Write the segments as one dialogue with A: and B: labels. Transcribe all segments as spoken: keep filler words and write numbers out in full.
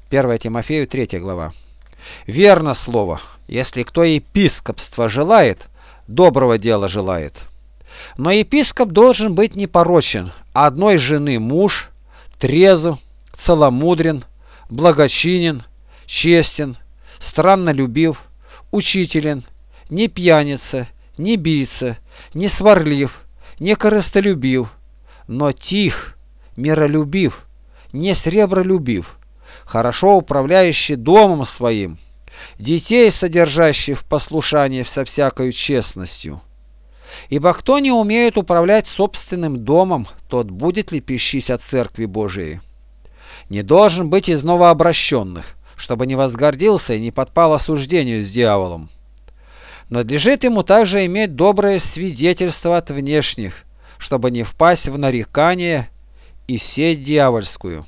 A: первое Тимофею, третья глава. Верно слово, если кто епископство желает, доброго дела желает. Но епископ должен быть непорочен, одной жены муж, трезв, целомудрен, благочинен, честен, страннолюбив, учителен, не пьяница, не бийца, не сварлив, не корыстолюбив, но тих, миролюбив, не сребролюбив, хорошо управляющий домом своим, детей содержащих в послушании со всякою честностью. Ибо кто не умеет управлять собственным домом, тот будет лепещись от церкви Божией. Не должен быть из новообращенных, чтобы не возгордился и не подпал осуждению с дьяволом. Надлежит ему также иметь доброе свидетельство от внешних, чтобы не впасть в нарекание и сеть дьявольскую.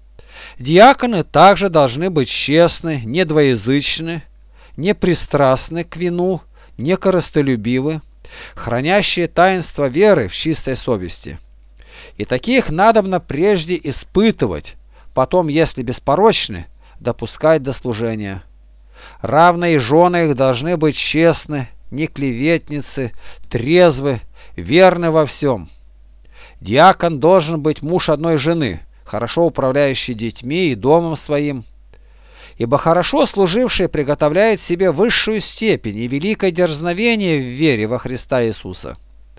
A: Диаконы также должны быть честны, не двоязычны, не пристрастны к вину, не корыстолюбивы, хранящие таинство веры в чистой совести. И таких надобно прежде испытывать, потом, если беспорочны, допускать до служения. Равно и жены их должны быть честны, не клеветницы, трезвы, верны во всем. Диакон должен быть муж одной жены, хорошо управляющий детьми и домом своим, ибо хорошо служивший приготовляет себе высшую степень и великое дерзновение в вере во Христа Иисуса.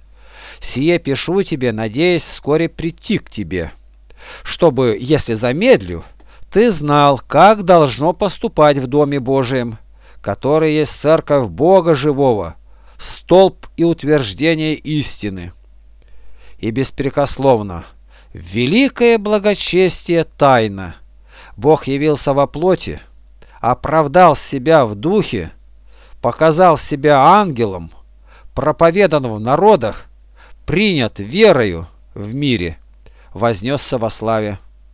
A: Сие пишу тебе, надеясь вскоре прийти к тебе, чтобы, если замедлю, ты знал, как должно поступать в Доме Божием, который есть церковь Бога живого, столб и утверждение истины. И беспрекословно, великое благочестие тайна. Бог явился во плоти, оправдал себя в духе, показал себя ангелом, проповедан в народах, принят верою в мире, вознесся во славе.